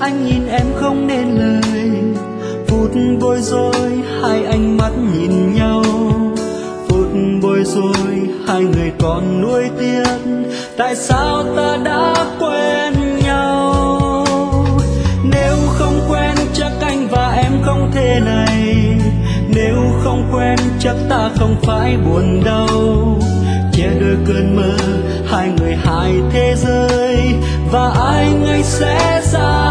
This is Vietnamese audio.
anh nhìn em không nên lời. Phút bối rối hai ánh mắt nhìn nhau, phút bối rối hai người còn nuối tiếc. Tại sao ta đã quen nhau? Nếu không quen chắc anh và em không thế này. Nếu không quen chắc ta không phải buồn đau. Che đôi cơn mơ hai người hai thế giới, và ai ngày sẽ xa